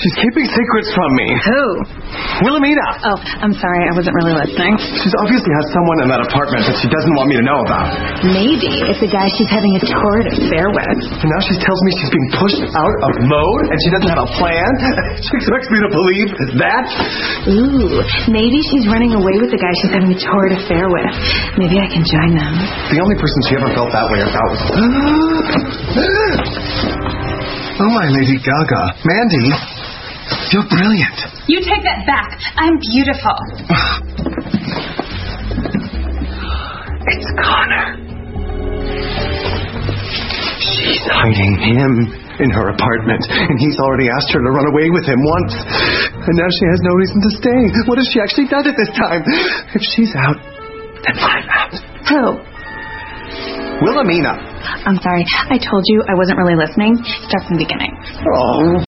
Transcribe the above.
She's keeping secrets from me. Who? Wilhelmina. Oh, I'm sorry. I wasn't really listening. She's obviously has someone in that apartment that she doesn't want me to know about. Maybe it's a guy she's having a torrid affair with. And now she tells me she's being pushed out of mode and she doesn't have a plan. She expects me to believe that. Ooh, maybe she's running away with the guy she's having a torrid affair with. Maybe I can join them. The only person she ever felt that way about was... Oh, my Lady Gaga. Mandy, you're brilliant. You take that back. I'm beautiful. It's Connor. She's hiding him in her apartment, and he's already asked her to run away with him once. And now she has no reason to stay. What if she actually does it this time? If she's out, then I'm out. Who? Wilhelmina. I'm sorry. I told you I wasn't really listening. Start from the beginning. Oh,